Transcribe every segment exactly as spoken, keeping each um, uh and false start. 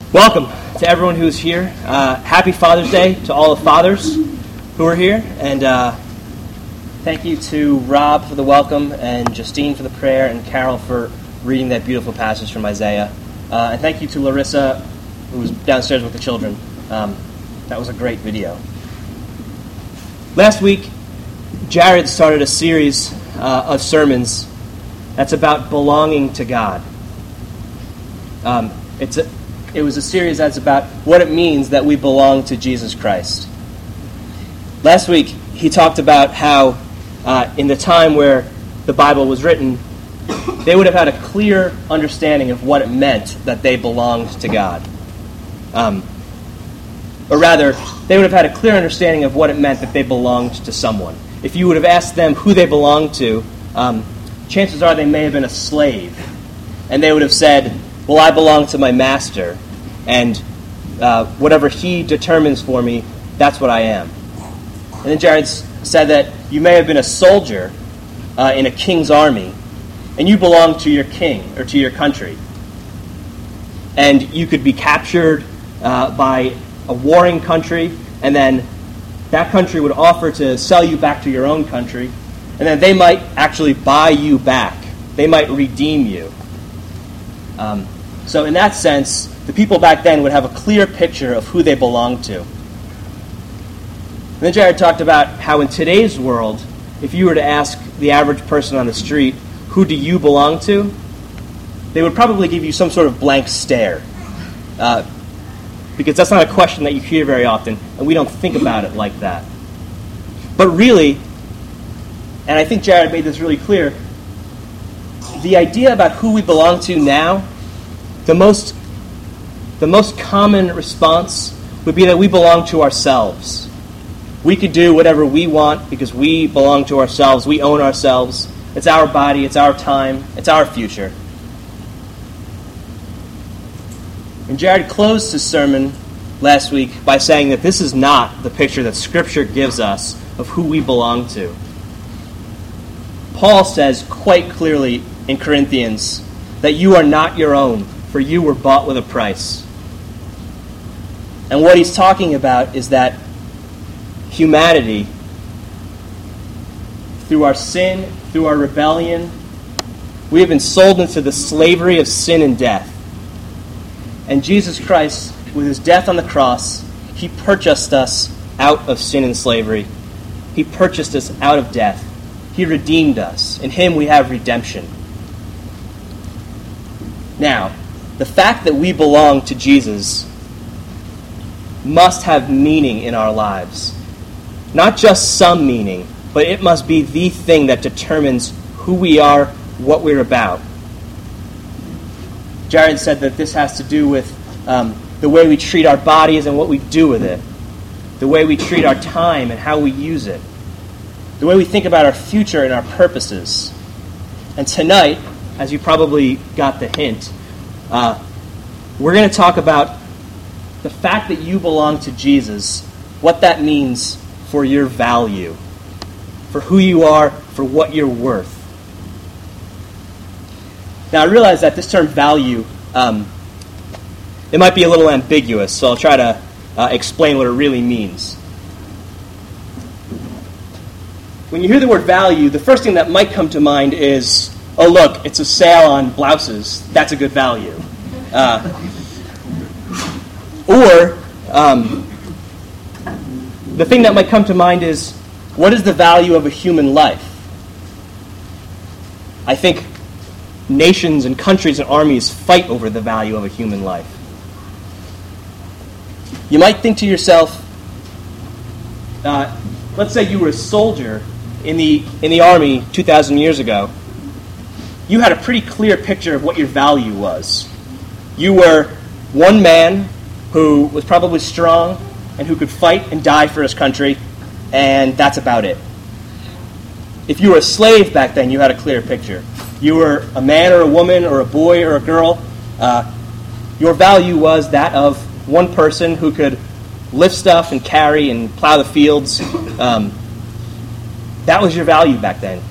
Welcome to everyone who's here. Uh, happy Father's Day to all the fathers who are here. And uh, thank you to Rob for the welcome, and Justine for the prayer, and Carol for reading that beautiful passage from Isaiah. Uh, and thank you to Larissa, who was downstairs with the children. Um, that was a great video. Last week, Jared started a series uh, of sermons that's about belonging to God. Um, it's a It was a series that's about what it means that we belong to Jesus Christ. Last week, he talked about how uh, in the time where the Bible was written, they would have had a clear understanding of what it meant that they belonged to God. Um, or rather, they would have had a clear understanding of what it meant that they belonged to someone. If you would have asked them who they belonged to, um, chances are they may have been a slave. And they would have said, well, I belong to my master, and uh, whatever he determines for me, that's what I am. And then Jared said that you may have been a soldier uh, in a king's army, and you belong to your king or to your country. And you could be captured uh, by a warring country, and then that country would offer to sell you back to your own country, and then they might actually buy you back. They might redeem you. Um, So in that sense, the people back then would have a clear picture of who they belonged to. And then Jared talked about how in today's world, if you were to ask the average person on the street, who do you belong to? They would probably give you some sort of blank stare. Uh, because that's not a question that you hear very often, and we don't think about it like that. But really, and I think Jared made this really clear, the idea about who we belong to now, The most, the most common response would be that we belong to ourselves. We could do whatever we want because we belong to ourselves. We own ourselves. It's our body. It's our time. It's our future. And Jared closed his sermon last week by saying that this is not the picture that Scripture gives us of who we belong to. Paul says quite clearly in Corinthians that you are not your own, for you were bought with a price. And what he's talking about is that humanity, through our sin, through our rebellion, we have been sold into the slavery of sin and death. And Jesus Christ, with his death on the cross, he purchased us out of sin and slavery. He purchased us out of death. He redeemed us. In him we have redemption. Now, the fact that we belong to Jesus must have meaning in our lives. Not just some meaning, but it must be the thing that determines who we are, what we're about. Jared said that this has to do with um, the way we treat our bodies and what we do with it. The way we treat our time and how we use it. The way we think about our future and our purposes. And tonight, as you probably got the hint, Uh, we're going to talk about the fact that you belong to Jesus, what that means for your value, for who you are, for what you're worth. Now, I realize that this term value, um, it might be a little ambiguous, so I'll try to uh, explain what it really means. When you hear the word value, the first thing that might come to mind is, oh, look, it's a sale on blouses. That's a good value. Uh, or um, the thing that might come to mind is, what is the value of a human life? I think nations and countries and armies fight over the value of a human life. You might think to yourself, uh, let's say you were a soldier in the in the army two thousand years ago. You had a pretty clear picture of what your value was. You were one man who was probably strong and who could fight and die for his country, and that's about it. If you were a slave back then, you had a clear picture. You were a man or a woman or a boy or a girl. Uh, your value was that of one person who could lift stuff and carry and plow the fields. Um, that was your value back then.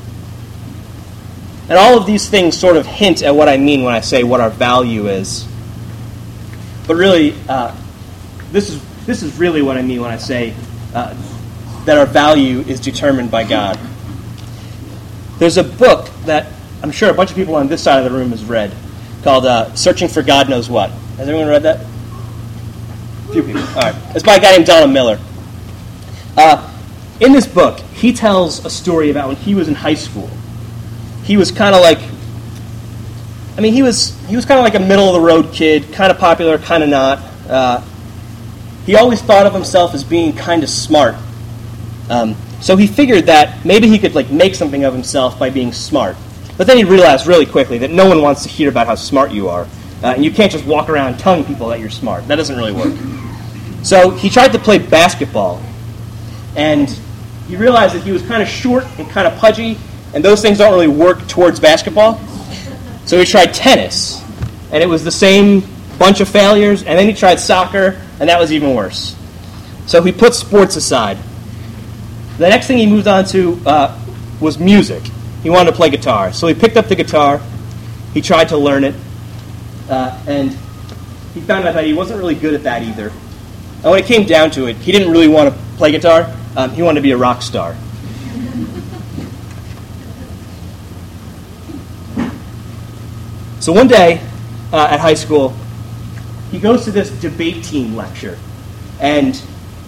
And all of these things sort of hint at what I mean when I say what our value is. but really, uh, this is this is really what I mean when I say uh, that our value is determined by God. There's a book that I'm sure a bunch of people on this side of the room has read called uh, Searching for God Knows What. Has everyone read that? A few people. All right. It's by a guy named Donald Miller. Uh, in this book, he tells a story about when he was in high school. He was kind of like, I mean, he was he was kind of like a middle-of-the-road kid, kind of popular, kind of not. Uh, he always thought of himself as being kind of smart. Um, so he figured that maybe he could like make something of himself by being smart. But then he realized really quickly that no one wants to hear about how smart you are. Uh, and you can't just walk around telling people that you're smart. That doesn't really work. So he tried to play basketball. And he realized that he was kind of short and kind of pudgy, and those things don't really work towards basketball. So he tried tennis, and it was the same bunch of failures, and then he tried soccer, and that was even worse. So he put sports aside. The next thing he moved on to uh, was music. He wanted to play guitar. So he picked up the guitar, he tried to learn it, uh, and he found out that he wasn't really good at that either. And when it came down to it, he didn't really want to play guitar. Um, he wanted to be a rock star. So one day uh, at high school, he goes to this debate team lecture. And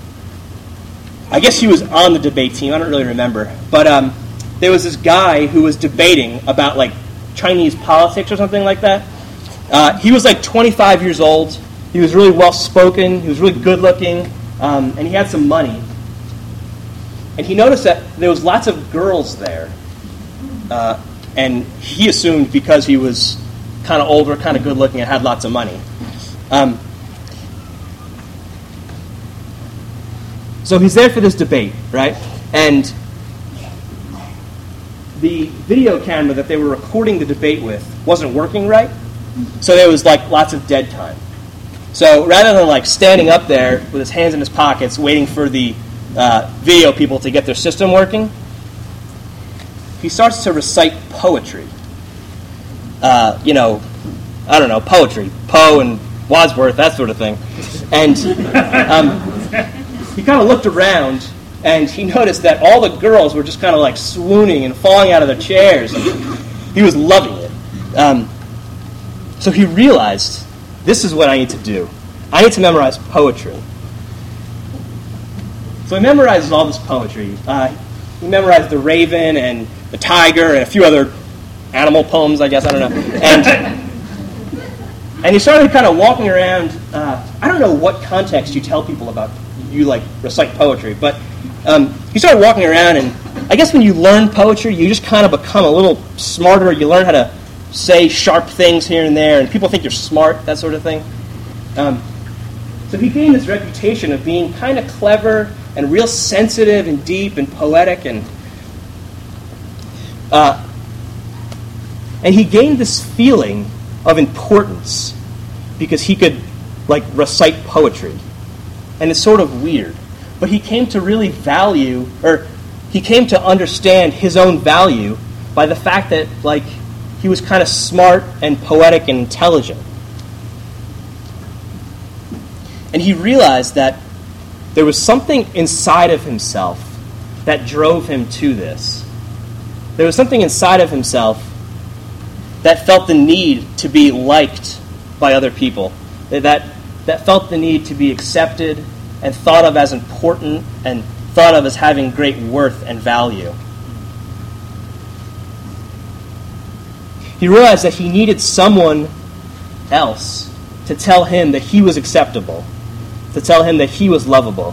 I guess he was on the debate team. I don't really remember. But um, there was this guy who was debating about like Chinese politics or something like that. Uh, he was like twenty-five years old. He was really well-spoken. He was really good-looking. Um, and he had some money. And he noticed that there was lots of girls there. Uh, and he assumed because he was kind of older, kind of good-looking, and had lots of money. Um, so he's there for this debate, right? And the video camera that they were recording the debate with wasn't working right. So there was like lots of dead time. So rather than like standing up there with his hands in his pockets waiting for the uh, video people to get their system working, he starts to recite poetry. Uh, you know, I don't know, poetry. Poe and Wadsworth, that sort of thing. And um, he kind of looked around, and he noticed that all the girls were just kind of like swooning and falling out of their chairs. And he was loving it. Um, so he realized, this is what I need to do. I need to memorize poetry. So he memorizes all this poetry. Uh, he memorized The Raven and The Tiger and a few other animal poems, I guess, I don't know. And and he started kind of walking around. Uh, I don't know what context you tell people about you, like, recite poetry, but um, he started walking around, and I guess when you learn poetry, you just kind of become a little smarter. You learn how to say sharp things here and there, and people think you're smart, that sort of thing. Um, so he gained this reputation of being kind of clever and real sensitive and deep and poetic, and uh, and he gained this feeling of importance because he could, like, recite poetry. And it's sort of weird. But he came to really value, or he came to understand his own value by the fact that, like, he was kind of smart and poetic and intelligent. And he realized that there was something inside of himself that drove him to this. There was something inside of himself that felt the need to be liked by other people, that that felt the need to be accepted and thought of as important and thought of as having great worth and value. He realized that he needed someone else to tell him that he was acceptable, to tell him that he was lovable.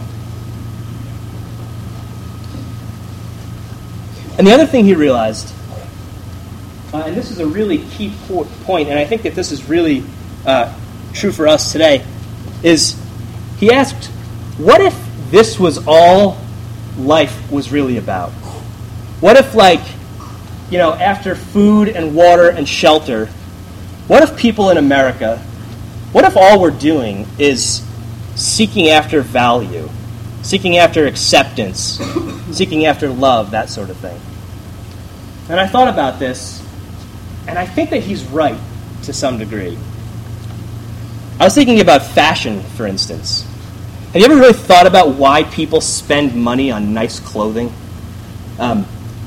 And the other thing he realized, Uh, and this is a really key po- point, and I think that this is really uh, true for us today, is he asked, what if this was all life was really about? What if, like, you know, after food and water and shelter, what if people in America, what if all we're doing is seeking after value, seeking after acceptance, seeking after love, that sort of thing? And I thought about this, and I think that he's right to some degree. I was thinking about fashion, for instance. Have you ever really thought about why people spend money on nice clothing? Um,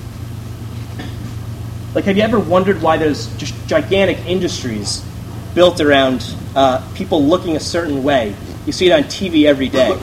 like, have you ever wondered why there's just gigantic industries built around uh, people looking a certain way? You see it on T V every day.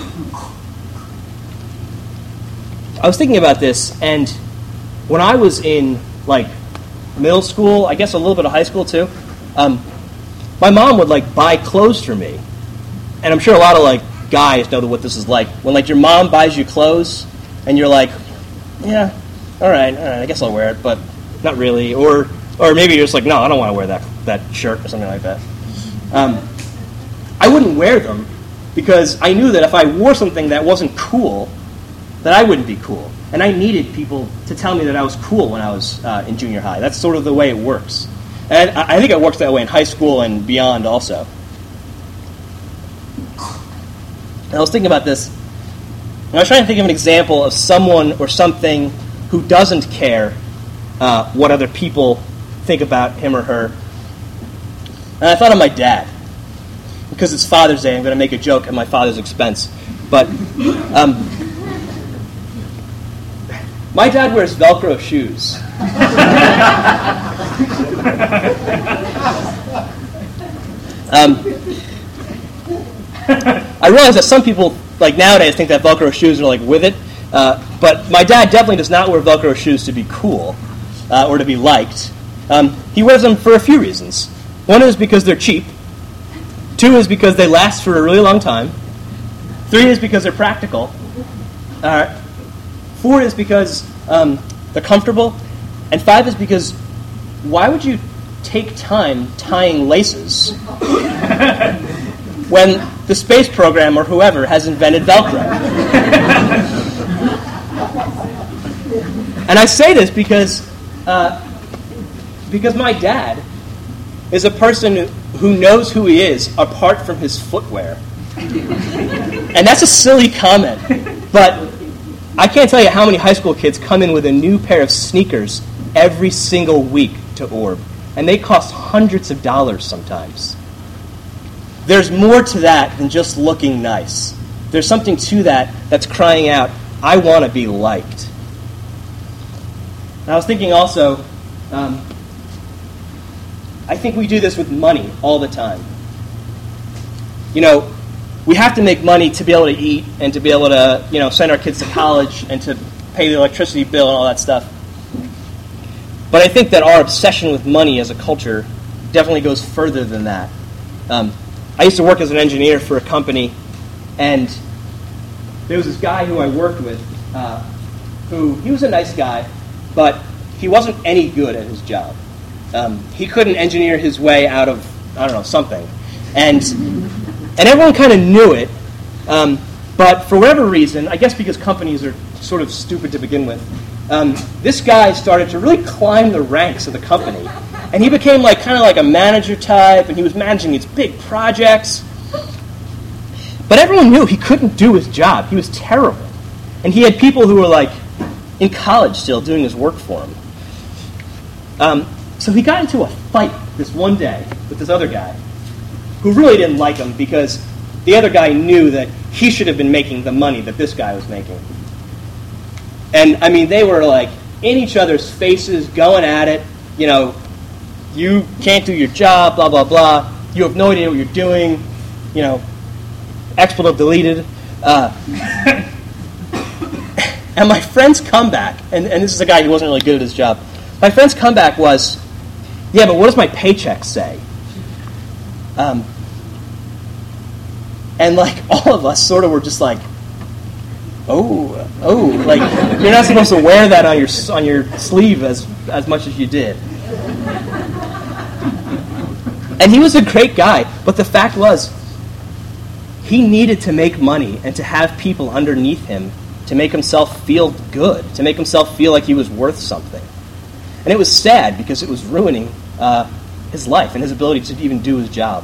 I was thinking about this, and when I was in, like, middle school, I guess a little bit of high school too, um, my mom would, like, buy clothes for me. And I'm sure a lot of, like, guys know what this is like. When, like, your mom buys you clothes, and you're like, yeah, all right, all right, I guess I'll wear it, but not really. Or or maybe you're just like, no, I don't want to wear that, that shirt or something like that. Um, I wouldn't wear them because I knew that if I wore something that wasn't cool, that I wouldn't be cool. And I needed people to tell me that I was cool when I was uh, in junior high. That's sort of the way it works. And I, I think it works that way in high school and beyond also. And I was thinking about this, and I was trying to think of an example of someone or something who doesn't care uh, what other people think about him or her. And I thought of my dad. Because it's Father's Day, I'm going to make a joke at my father's expense. But um, my dad wears Velcro shoes. um, I realize that some people, like nowadays, think that Velcro shoes are like with it. Uh, but my dad definitely does not wear Velcro shoes to be cool uh, or to be liked. Um, he wears them for a few reasons. One is because they're cheap. Two is because they last for a really long time. Three is because they're practical. Uh, four is because um, they're comfortable. And five is because why would you take time tying laces when the space program or whoever has invented Velcro? And I say this because uh, because my dad is a person who knows who he is apart from his footwear. And that's a silly comment, but I can't tell you how many high school kids come in with a new pair of sneakers every single week to Orb, and they cost hundreds of dollars sometimes. There's more to that than just looking nice. There's something to that that's crying out, I want to be liked. And I was thinking also, um, I think we do this with money all the time. You know, we have to make money to be able to eat and to be able to, you know, send our kids to college and to pay the electricity bill and all that stuff. But I think that our obsession with money as a culture definitely goes further than that. Um, I used to work as an engineer for a company, and there was this guy who I worked with uh, who, he was a nice guy, but he wasn't any good at his job. Um, he couldn't engineer his way out of, I don't know, something. And and everyone kind of knew it, um, but for whatever reason, I guess because companies are sort of stupid to begin with, um, this guy started to really climb the ranks of the company. And he became like kind of like a manager type, and he was managing these big projects. But everyone knew he couldn't do his job. He was terrible. And he had people who were like in college still doing his work for him. Um, so he got into a fight this one day with this other guy who really didn't like him because the other guy knew that he should have been making the money that this guy was making. And, I mean, they were like in each other's faces, going at it, you know, you can't do your job, blah, blah, blah. You have no idea what you're doing, you know, expletive deleted. Uh, and my friend's comeback, and, and this is a guy who wasn't really good at his job, my friend's comeback was, yeah, but what does my paycheck say? Um, and, like, all of us sort of were just like, oh, oh, like, you're not supposed to wear that on your on your sleeve as, as much as you did. And he was a great guy, but the fact was, he needed to make money and to have people underneath him to make himself feel good, to make himself feel like he was worth something. And it was sad because it was ruining uh, his life and his ability to even do his job.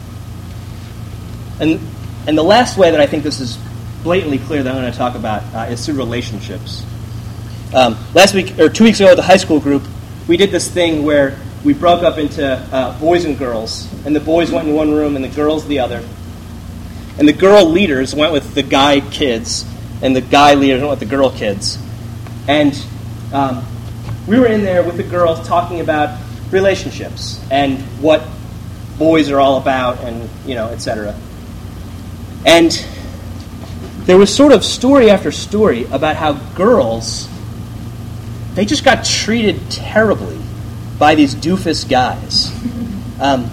And and the last way that I think this is blatantly clear that I'm going to talk about uh, is through relationships. Um, last week, or two weeks ago at the high school group, we did this thing where we broke up into uh, boys and girls, and the boys went in one room and the girls the other. And the girl leaders went with the guy kids, and the guy leaders went with the girl kids. And um, we were in there with the girls talking about relationships and what boys are all about, and you know, et cetera. And there was sort of story after story about how girls, they just got treated terribly by these doofus guys. Um,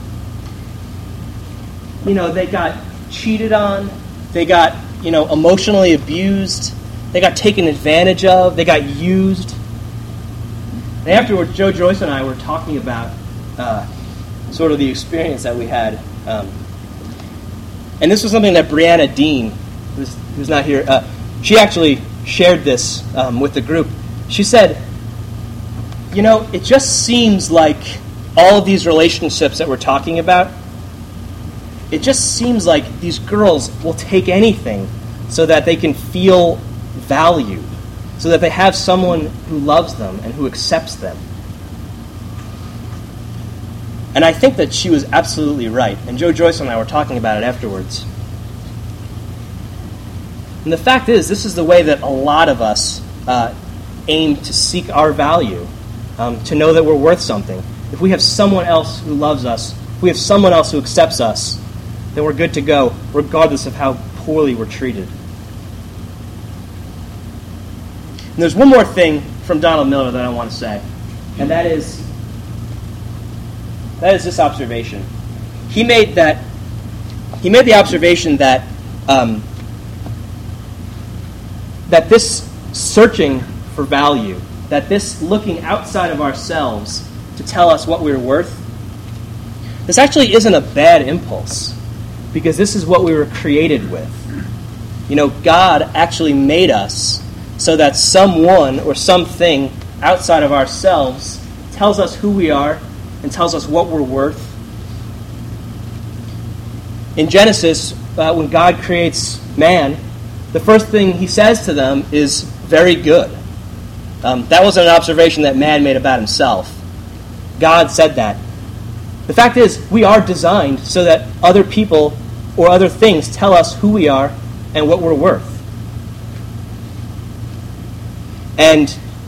you know, they got cheated on, they got, you know, emotionally abused, they got taken advantage of, they got used. And afterwards, Joe Joyce and I were talking about uh, sort of the experience that we had. Um, and this was something that Brianna Dean, who's, who's not here, uh, she actually shared this um, with the group. She said, you know, it just seems like all of these relationships that we're talking about, it just seems like these girls will take anything so that they can feel valued, so that they have someone who loves them and who accepts them. And I think that she was absolutely right. And Joe Joyce and I were talking about it afterwards. And the fact is, this is the way that a lot of us uh, aim to seek our value, um, to know that we're worth something. If we have someone else who loves us, if we have someone else who accepts us, then we're good to go, regardless of how poorly we're treated. And there's one more thing from Donald Miller that I want to say, and that is that is this observation. He made that he made the observation that um, that this searching for value, that this looking outside of ourselves to tell us what we're worth, this actually isn't a bad impulse, because this is what we were created with. You know, God actually made us so that someone or something outside of ourselves tells us who we are and tells us what we're worth. In Genesis, uh, when God creates man, the first thing he says to them is, very good. Um, that wasn't an observation that man made about himself. God said that. The fact is, we are designed so that other people or other things tell us who we are and what we're worth. And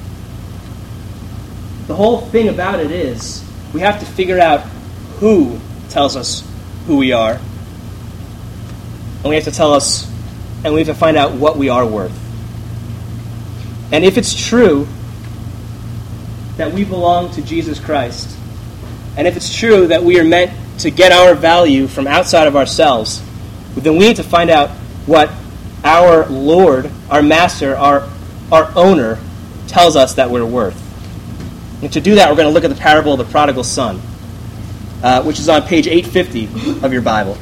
the whole thing about it is, we have to figure out who tells us who we are, and we have to tell us, and we have to find out what we are worth. And if it's true that we belong to Jesus Christ, and if it's true that we are meant to get our value from outside of ourselves, then we need to find out what our Lord, our Master, our, our owner tells us that we're worth. And to do that, we're going to look at the parable of the prodigal son, uh, which is on page eight fifty of your Bible.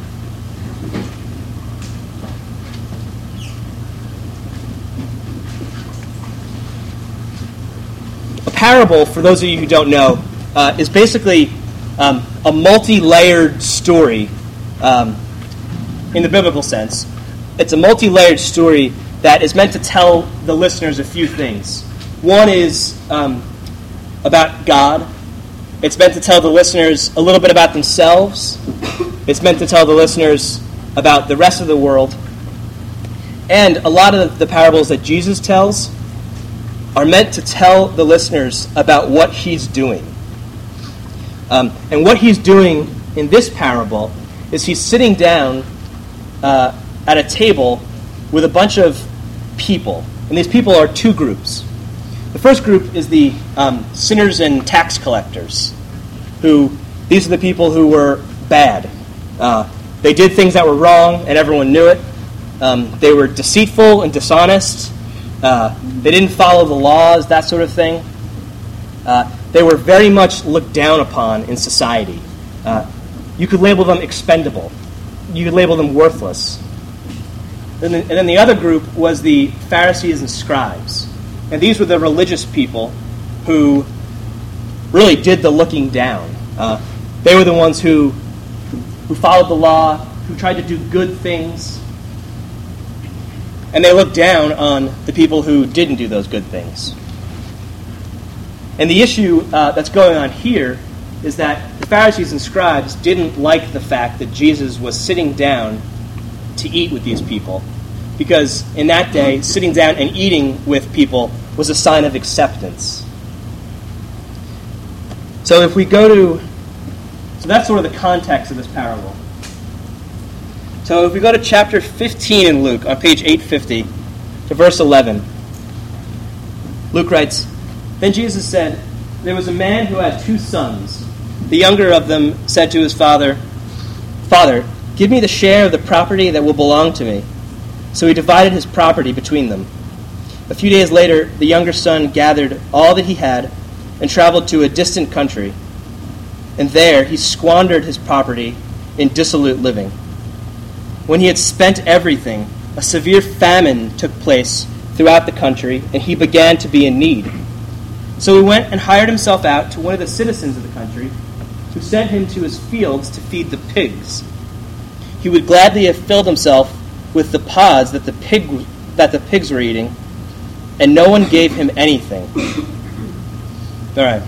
A parable, for those of you who don't know, uh, is basically um, a multi-layered story um, in the biblical sense. It's a multi-layered story that is meant to tell the listeners a few things. One is um, about God. It's meant to tell the listeners a little bit about themselves. It's meant to tell the listeners about the rest of the world. And a lot of the parables that Jesus tells are meant to tell the listeners about what he's doing. Um, and what he's doing in this parable is he's sitting down uh, at a table with a bunch of people. And these people are two groups. The first group is the um, sinners and tax collectors, who, these are the people who were bad. Uh, they did things that were wrong, and everyone knew it. Um, they were deceitful and dishonest. Uh, they didn't follow the laws, that sort of thing. Uh, they were very much looked down upon in society. Uh, you could label them expendable. You could label them worthless. And then, and then the other group was the Pharisees and scribes. And these were the religious people who really did the looking down. Uh, they were the ones who, who followed the law, who tried to do good things. And they looked down on the people who didn't do those good things. And the issue uh, that's going on here is that the Pharisees and scribes didn't like the fact that Jesus was sitting down to eat with these people, because in that day, sitting down and eating with people was a sign of acceptance. So if we go to, so that's sort of the context of this parable. So if we go to chapter fifteen in Luke, on page eight fifty, to verse eleven, Luke writes, "Then Jesus said, 'There was a man who had two sons. The younger of them said to his father, "Father, give me the share of the property that will belong to me." So he divided his property between them. A few days later, the younger son gathered all that he had and traveled to a distant country. And there he squandered his property in dissolute living. When he had spent everything, a severe famine took place throughout the country, and he began to be in need. So he went and hired himself out to one of the citizens of the country, who sent him to his fields to feed the pigs. He would gladly have filled himself with the pods that the pig that the pigs were eating, and no one gave him anything. All right.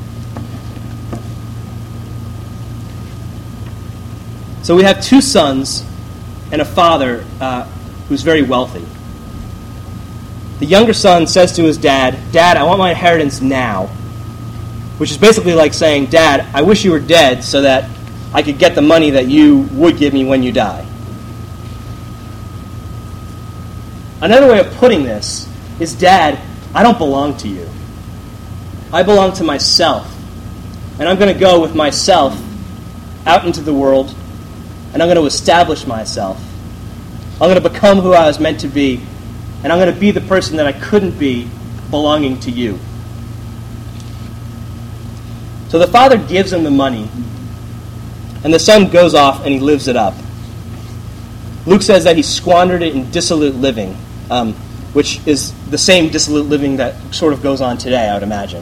So we have two sons and a father uh, who's very wealthy. The younger son says to his dad, "Dad, I want my inheritance now," which is basically like saying, "Dad, I wish you were dead so that I could get the money that you would give me when you die." Another way of putting this is, "Dad, I don't belong to you. I belong to myself, and I'm going to go with myself out into the world, and I'm going to establish myself. I'm going to become who I was meant to be, and I'm going to be the person that I couldn't be belonging to you." So the father gives him the money, and the son goes off and he lives it up. Luke says that he squandered it in dissolute living, um, which is the same dissolute living that sort of goes on today, I would imagine.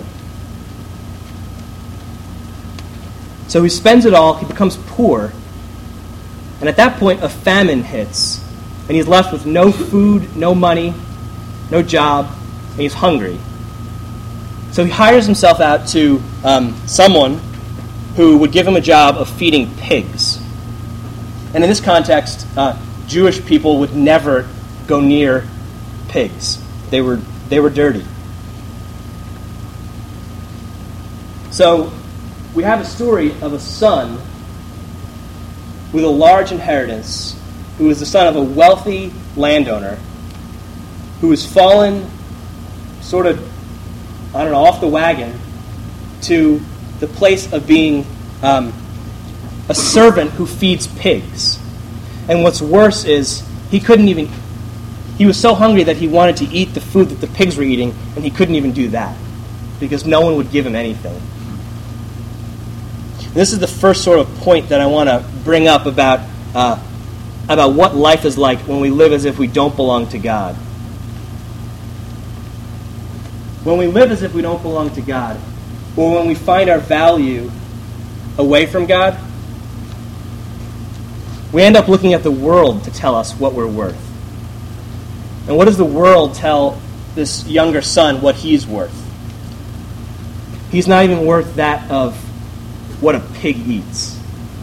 So he spends it all, he becomes poor, and at that point a famine hits, and he's left with no food, no money, no job, and he's hungry. So he hires himself out to um, someone who would give him a job of feeding pigs. And in this context, uh, Jewish people would never go near pigs. They were they were dirty. So we have a story of a son with a large inheritance who is the son of a wealthy landowner who has fallen sort of, I don't know, off the wagon to the place of being um, a servant who feeds pigs. And what's worse is he couldn't even, he was so hungry that he wanted to eat the food that the pigs were eating, and he couldn't even do that because no one would give him anything. And this is the first sort of point that I want to bring up about uh, about what life is like when we live as if we don't belong to God. When we live as if we don't belong to God, or when we find our value away from God, we end up looking at the world to tell us what we're worth. And what does the world tell this younger son what he's worth? He's not even worth that of what a pig eats.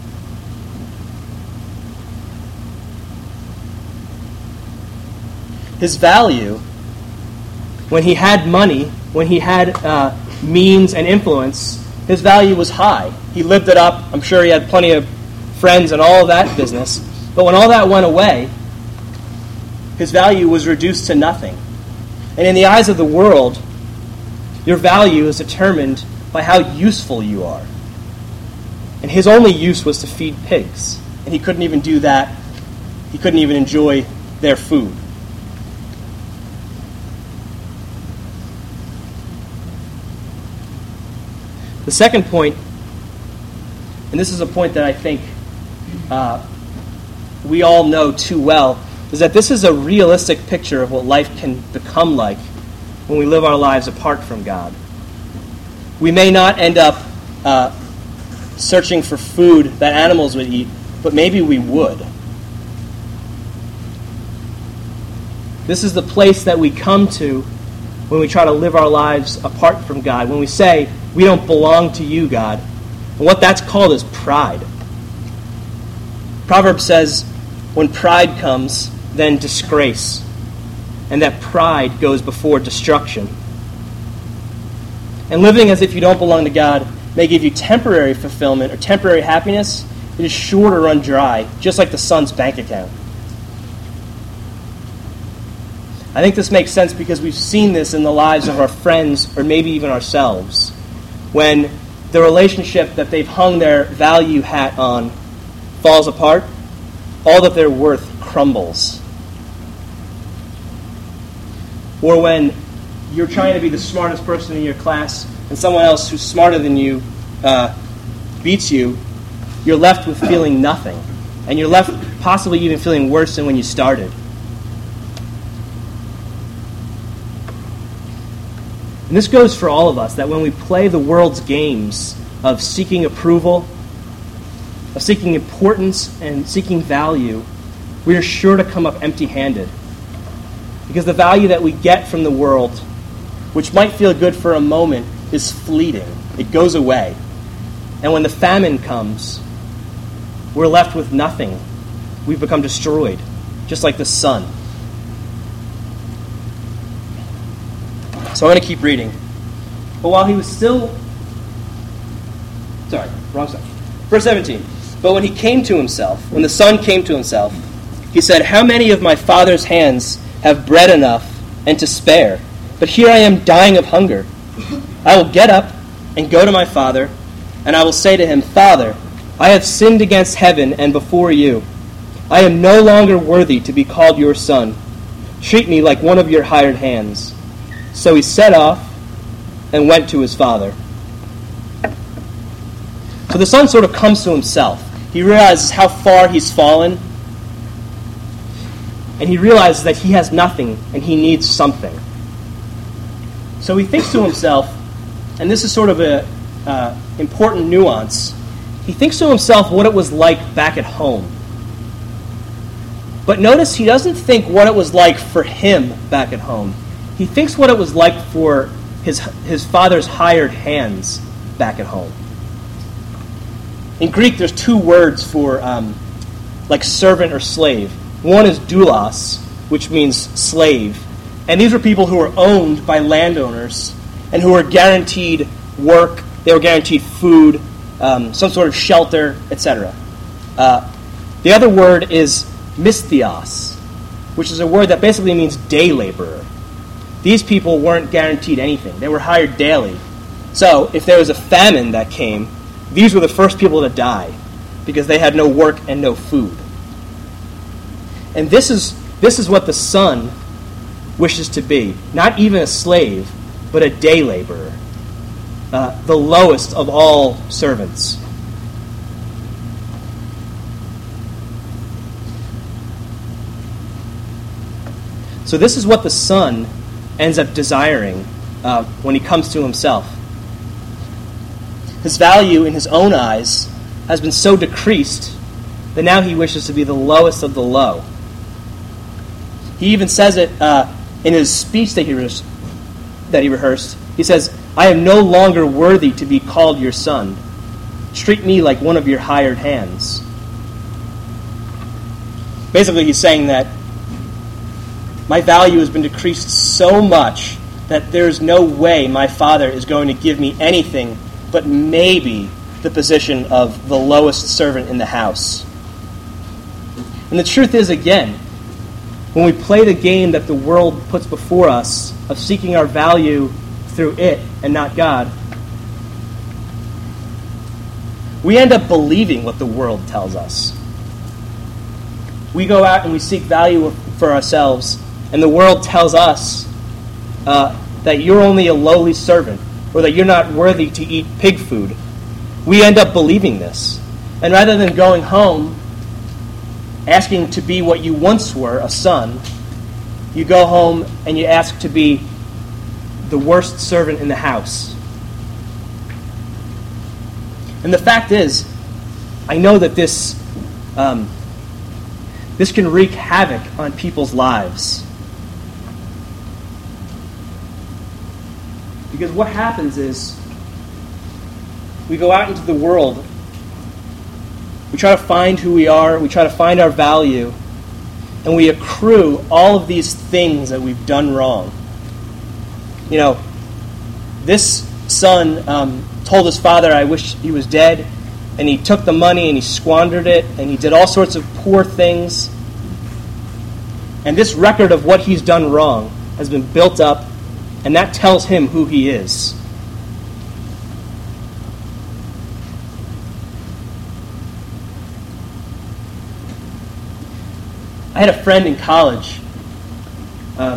His value, when he had money, when he had uh, means and influence, his value was high. He lived it up. I'm sure he had plenty of friends and all of that business. But when all that went away, his value was reduced to nothing. And in the eyes of the world, your value is determined by how useful you are. And his only use was to feed pigs. And he couldn't even do that. He couldn't even enjoy their food. The second point, and this is a point that I think uh, we all know too well, is that this is a realistic picture of what life can become like when we live our lives apart from God. We may not end up uh, searching for food that animals would eat, but maybe we would. This is the place that we come to when we try to live our lives apart from God. When we say, "We don't belong to you, God," And what that's called is pride. Proverbs says, when pride comes, then disgrace. And that pride goes before destruction. And living as if you don't belong to God may give you temporary fulfillment or temporary happiness. It is sure to run dry, just like the sun's bank account. I think this makes sense because we've seen this in the lives of our friends or maybe even ourselves. When the relationship that they've hung their value hat on falls apart, all that they're worth crumbles. Or when you're trying to be the smartest person in your class and someone else who's smarter than you uh, beats you, you're left with feeling nothing. And you're left possibly even feeling worse than when you started. And this goes for all of us, that when we play the world's games of seeking approval, of seeking importance and seeking value, we are sure to come up empty-handed. Because the value that we get from the world, which might feel good for a moment, is fleeting. It goes away. And when the famine comes, we're left with nothing. We've become destroyed, just like the sun. So I'm going to keep reading. But while he was still... Sorry, wrong side. Verse seventeen. But when he came to himself, when the son came to himself, he said, how many of my father's hands have bread enough and to spare? But here I am dying of hunger. I will get up and go to my father, and I will say to him, Father, I have sinned against heaven and before you. I am no longer worthy to be called your son. Treat me like one of your hired hands. So he set off and went to his father. So the son sort of comes to himself. He realizes how far he's fallen. And he realizes that he has nothing and he needs something. So he thinks to himself, and this is sort of an uh, important nuance, he thinks to himself what it was like back at home. But notice he doesn't think what it was like for him back at home. He thinks what it was like for his, his father's hired hands back at home. In Greek, there's two words for um, like servant or slave. One is doulos, which means slave. And these were people who were owned by landowners and who were guaranteed work, they were guaranteed food, um, some sort of shelter, et cetera. Uh, the other word is misthios, which is a word that basically means day laborer. These people weren't guaranteed anything. They were hired daily. So if there was a famine that came, these were the first people to die because they had no work and no food. And this is this is what the son wishes to be. Not even a slave, but a day laborer. Uh, the lowest of all servants. So this is what the son ends up desiring uh, when he comes to himself. His value in his own eyes has been so decreased that now he wishes to be the lowest of the low. He even says it uh, in his speech that he, re- that he rehearsed. He says, I am no longer worthy to be called your son. Treat me like one of your hired hands. Basically, he's saying that my value has been decreased so much that there is no way my father is going to give me anything but maybe the position of the lowest servant in the house. And the truth is, again, when we play the game that the world puts before us of seeking our value through it and not God, we end up believing what the world tells us. We go out and we seek value for ourselves, and the world tells us uh, that you're only a lowly servant, or that you're not worthy to eat pig food. We end up believing this. And rather than going home asking to be what you once were, a son, you go home and you ask to be the worst servant in the house. And the fact is, I know that this um, this can wreak havoc on people's lives. Because what happens is, we go out into the world. We try to find who we are. We try to find our value. And we accrue all of these things that we've done wrong. You know, this son um, told his father, I wish he was dead. And he took the money and he squandered it. And he did all sorts of poor things. And this record of what he's done wrong has been built up. And that tells him who he is. I had a friend in college um,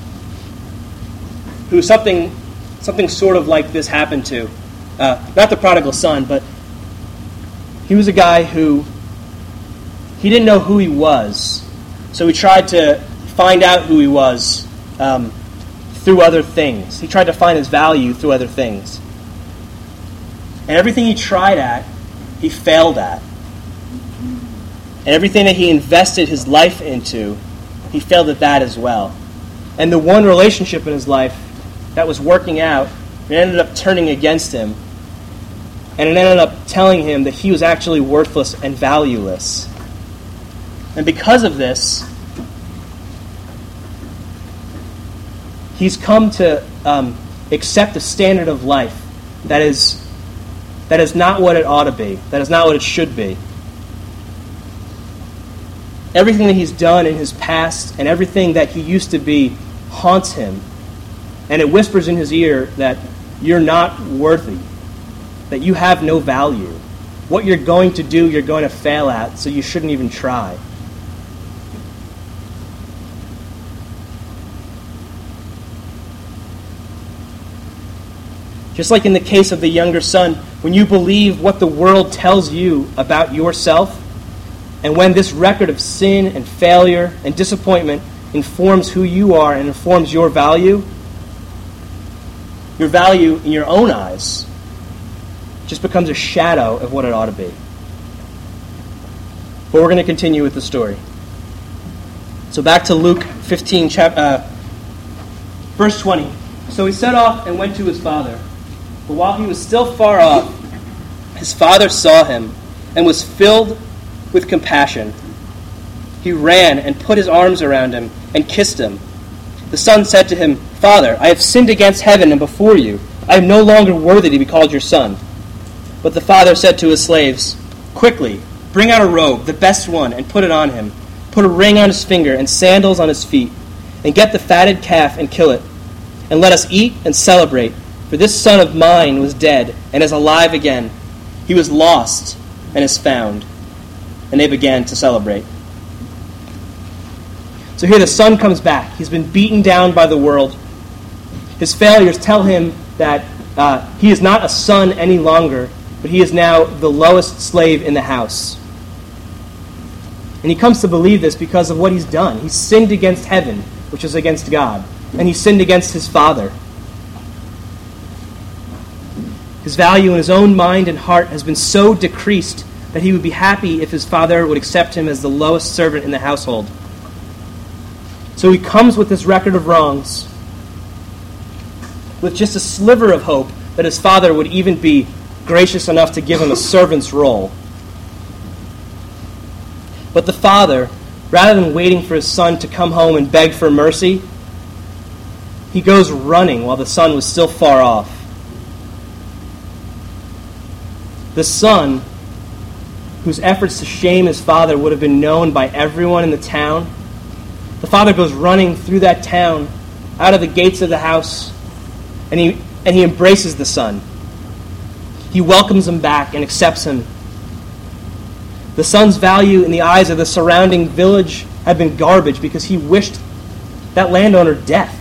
who something something sort of like this happened to. Uh, not the prodigal son, but he was a guy who he didn't know who he was. So he tried to find out who he was um, through other things. He tried to find his value through other things. And everything he tried at, he failed at. And everything that he invested his life into, he failed at that as well. And the one relationship in his life that was working out, it ended up turning against him. And it ended up telling him that he was actually worthless and valueless. And because of this, he's come to um, accept a standard of life that is, that is not what it ought to be, that is not what it should be. Everything that he's done in his past and everything that he used to be haunts him. And it whispers in his ear that you're not worthy, that you have no value. What you're going to do, you're going to fail at, so you shouldn't even try. Just like in the case of the younger son, when you believe what the world tells you about yourself, and when this record of sin and failure and disappointment informs who you are and informs your value, your value in your own eyes just becomes a shadow of what it ought to be. But we're going to continue with the story. So back to Luke fifteen, chap- uh, verse twenty. So he set off and went to his father. But while he was still far off, his father saw him and was filled with compassion. He ran and put his arms around him and kissed him. The son said to him, Father, I have sinned against heaven and before you. I am no longer worthy to be called your son. But the father said to his slaves, Quickly, bring out a robe, the best one, and put it on him. Put a ring on his finger and sandals on his feet. And get the fatted calf and kill it. And let us eat and celebrate. For this son of mine was dead and is alive again. He was lost and is found. And they began to celebrate. So here the son comes back. He's been beaten down by the world. His failures tell him that uh, he is not a son any longer, but he is now the lowest slave in the house. And he comes to believe this because of what he's done. He's sinned against heaven, which is against God. And he sinned against his father. His value in his own mind and heart has been so decreased that he would be happy if his father would accept him as the lowest servant in the household. So he comes with this record of wrongs, with just a sliver of hope that his father would even be gracious enough to give him a servant's role. But the father, rather than waiting for his son to come home and beg for mercy, he goes running while the son was still far off. The son, whose efforts to shame his father would have been known by everyone in the town, the father goes running through that town, out of the gates of the house, and he and he embraces the son. He welcomes him back and accepts him. The son's value in the eyes of the surrounding village had been garbage because he wished that landowner death.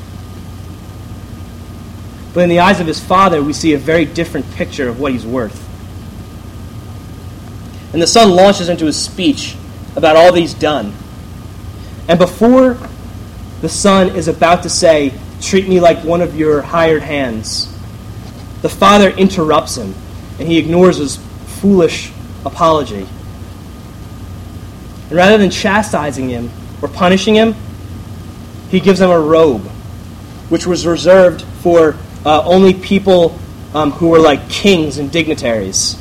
But in the eyes of his father, we see a very different picture of what he's worth. And the son launches into his speech about all that he's done. And before the son is about to say, treat me like one of your hired hands, the father interrupts him, and he ignores his foolish apology. And rather than chastising him or punishing him, he gives him a robe, which was reserved for uh, only people um, who were like kings and dignitaries.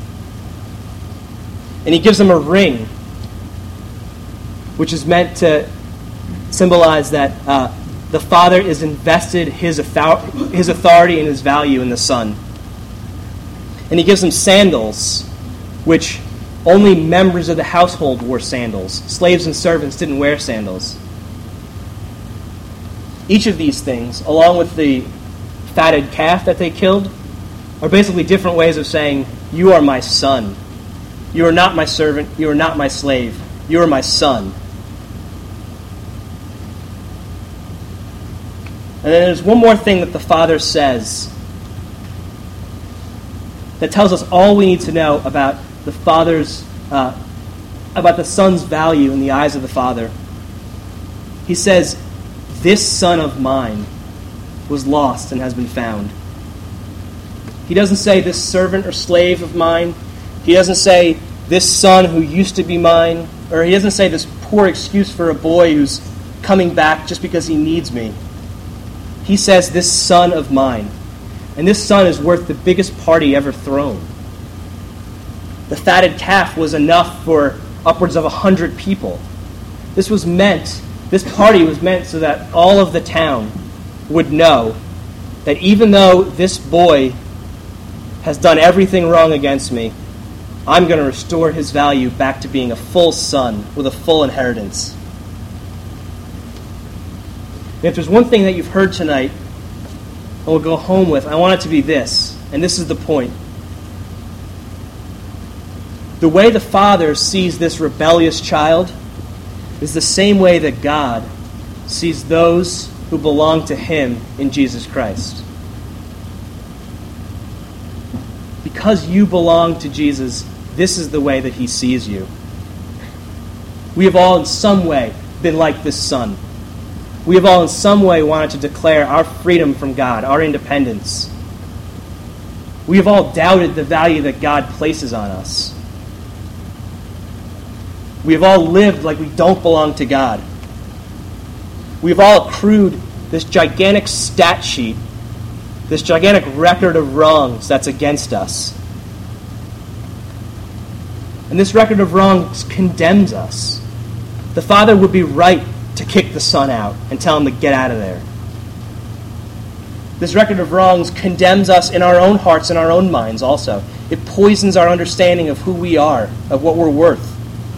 And he gives them a ring, which is meant to symbolize that uh, the Father is invested his, author- his authority and his value in the Son. And he gives them sandals, which only members of the household wore sandals. Slaves and servants didn't wear sandals. Each of these things, along with the fatted calf that they killed, are basically different ways of saying, you are my son. You are not my servant. You are not my slave. You are my son. And then there's one more thing that the Father says that tells us all we need to know about the Father's, uh, about the Son's value in the eyes of the Father. He says, this son of mine was lost and has been found. He doesn't say this servant or slave of mine. He doesn't say this son who used to be mine. Or he doesn't say this poor excuse for a boy who's coming back just because he needs me. He says this son of mine. And this son is worth the biggest party ever thrown. The fatted calf was enough for upwards of a hundred people. This was meant, this party was meant so that all of the town would know that even though this boy has done everything wrong against me, I'm going to restore his value back to being a full son with a full inheritance. And if there's one thing that you've heard tonight, and we'll go home with, I want it to be this, and this is the point. The way the Father sees this rebellious child is the same way that God sees those who belong to Him in Jesus Christ. Because you belong to Jesus, this is the way that He sees you. We have all in some way been like this son. We have all in some way wanted to declare our freedom from God, our independence. We have all doubted the value that God places on us. We have all lived like we don't belong to God. We have all accrued this gigantic stat sheet, this gigantic record of wrongs that's against us. And this record of wrongs condemns us. The Father would be right to kick the Son out and tell him to get out of there. This record of wrongs condemns us in our own hearts and our own minds also. It poisons our understanding of who we are, of what we're worth.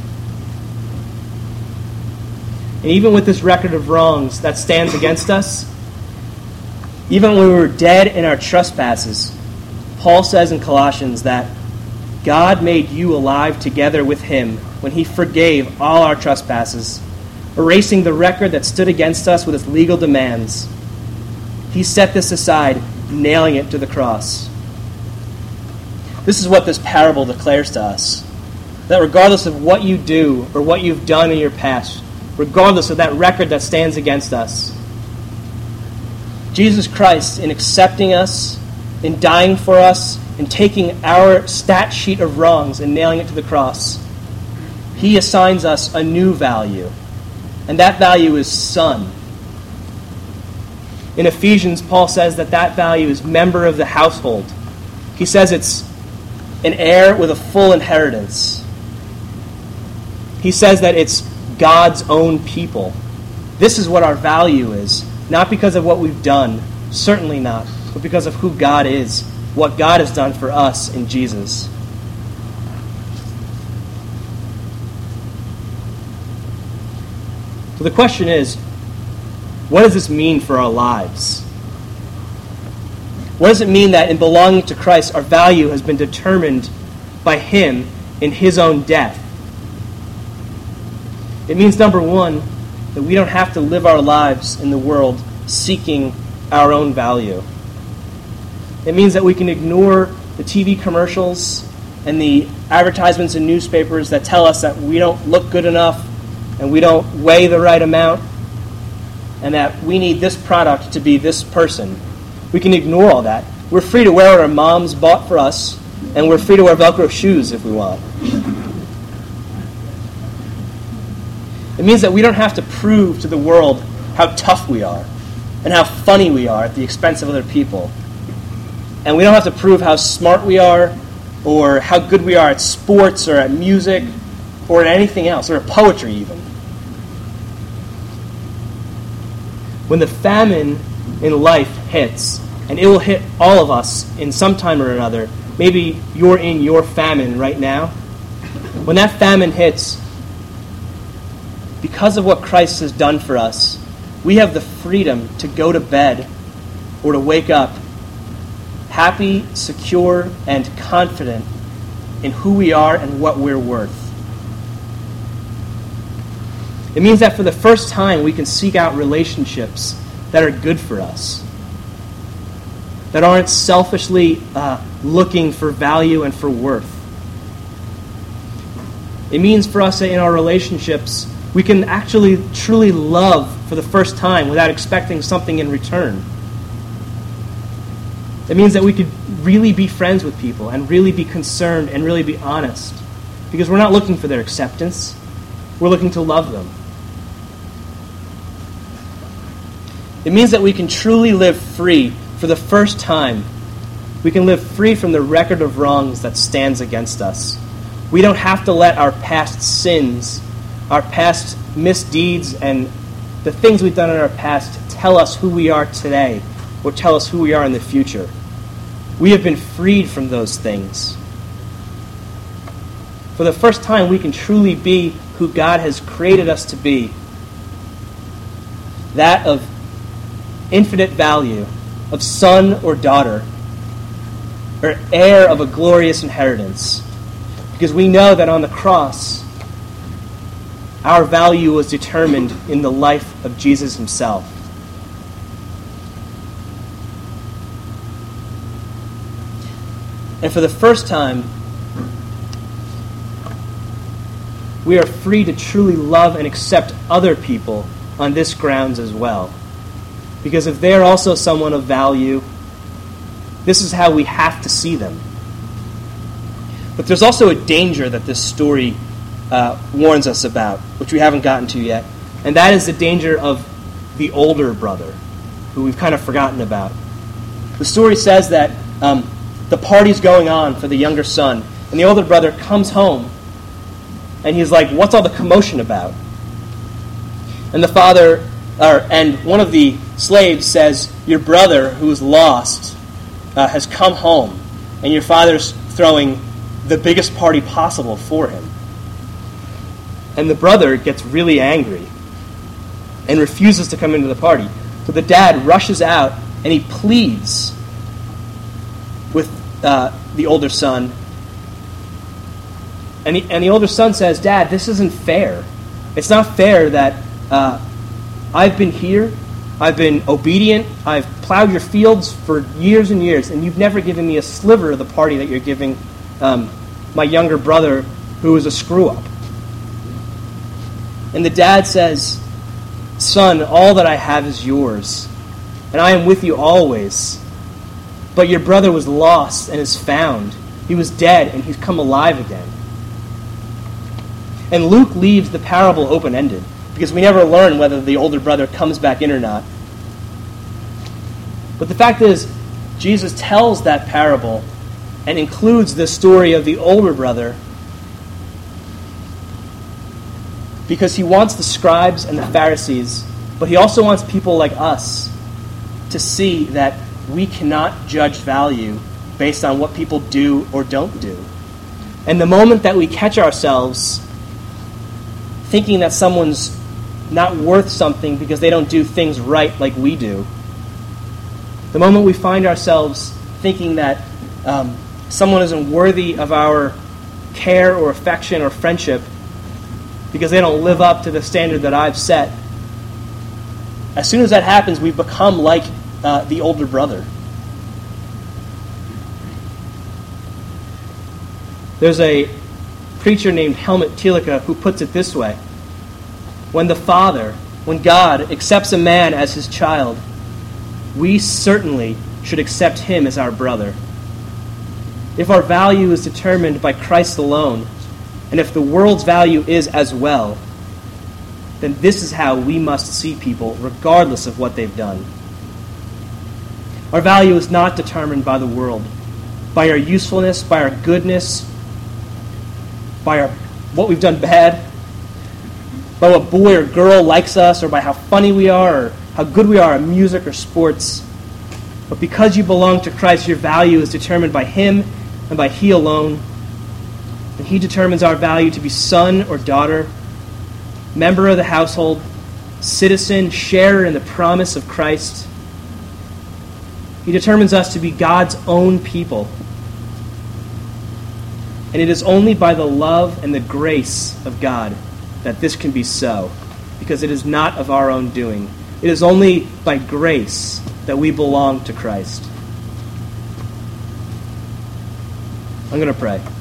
And even with this record of wrongs that stands against us, even when we were dead in our trespasses, Paul says in Colossians that God made you alive together with Him when He forgave all our trespasses, erasing the record that stood against us with its legal demands. He set this aside, nailing it to the cross. This is what this parable declares to us, that regardless of what you do or what you've done in your past, regardless of that record that stands against us, Jesus Christ, in accepting us, in dying for us, in taking our stat sheet of wrongs and nailing it to the cross, He assigns us a new value. And that value is son. In Ephesians, Paul says that that value is member of the household. He says it's an heir with a full inheritance. He says that it's God's own people. This is what our value is. Not because of what we've done, certainly not, but because of who God is, what God has done for us in Jesus. So the question is, what does this mean for our lives? What does it mean that in belonging to Christ, our value has been determined by Him in His own death? It means, number one, that we don't have to live our lives in the world seeking our own value. It means that we can ignore the T V commercials and the advertisements in newspapers that tell us that we don't look good enough and we don't weigh the right amount and that we need this product to be this person. We can ignore all that. We're free to wear what our moms bought for us, and we're free to wear Velcro shoes if we want. It means that we don't have to prove to the world how tough we are and how funny we are at the expense of other people. And we don't have to prove how smart we are or how good we are at sports or at music or at anything else, or at poetry even. When the famine in life hits, and it will hit all of us in some time or another, maybe you're in your famine right now. When that famine hits, because of what Christ has done for us, we have the freedom to go to bed or to wake up happy, secure, and confident in who we are and what we're worth. It means that for the first time we can seek out relationships that are good for us, that aren't selfishly uh, looking for value and for worth. It means for us that in our relationships we can actually truly love for the first time without expecting something in return. It means that we could really be friends with people and really be concerned and really be honest, because we're not looking for their acceptance. We're looking to love them. It means that we can truly live free for the first time. We can live free from the record of wrongs that stands against us. We don't have to let our past sins, our past misdeeds, and the things we've done in our past tell us who we are today or tell us who we are in the future. We have been freed from those things. For the first time, we can truly be who God has created us to be. That of infinite value, of son or daughter, or heir of a glorious inheritance. Because we know that on the cross, our value was determined in the life of Jesus himself. And for the first time, we are free to truly love and accept other people on this grounds as well. Because if they're also someone of value, this is how we have to see them. But there's also a danger that this story uh, warns us about, which we haven't gotten to yet, and that is the danger of the older brother, who we've kind of forgotten about. The story says that um, the party's going on for the younger son, and the older brother comes home, and he's like, "What's all the commotion about?" And the father, or, and one of the slaves says, "Your brother, who is lost, uh, has come home, and your father's throwing the biggest party possible for him." And the brother gets really angry and refuses to come into the party. So the dad rushes out and he pleads with uh, the older son. And, he, and the older son says, "Dad, this isn't fair. It's not fair that uh, I've been here, I've been obedient, I've plowed your fields for years and years, and you've never given me a sliver of the party that you're giving um, my younger brother, who is a screw-up." And the dad says, "Son, all that I have is yours, and I am with you always. But your brother was lost and is found. He was dead, and he's come alive again." And Luke leaves the parable open-ended, because we never learn whether the older brother comes back in or not. But the fact is, Jesus tells that parable and includes the story of the older brother because he wants the scribes and the Pharisees, but he also wants people like us to see that we cannot judge value based on what people do or don't do. And the moment that we catch ourselves thinking that someone's not worth something because they don't do things right like we do, the moment we find ourselves thinking that um, someone isn't worthy of our care or affection or friendship because they don't live up to the standard that I've set, as soon as that happens, we become like uh, the older brother. There's a preacher named Helmut Thielicke who puts it this way: when the Father, when God accepts a man as his child, we certainly should accept him as our brother. If our value is determined by Christ alone, and if the world's value is as well, then this is how we must see people, regardless of what they've done. Our value is not determined by the world, by our usefulness, by our goodness, by our what we've done bad, by what boy or girl likes us, or by how funny we are, or how good we are at music or sports. But because you belong to Christ, your value is determined by Him and by He alone. And He determines our value to be son or daughter, member of the household, citizen, sharer in the promise of Christ. He determines us to be God's own people. And it is only by the love and the grace of God that this can be so, because it is not of our own doing. It is only by grace that we belong to Christ. I'm going to pray.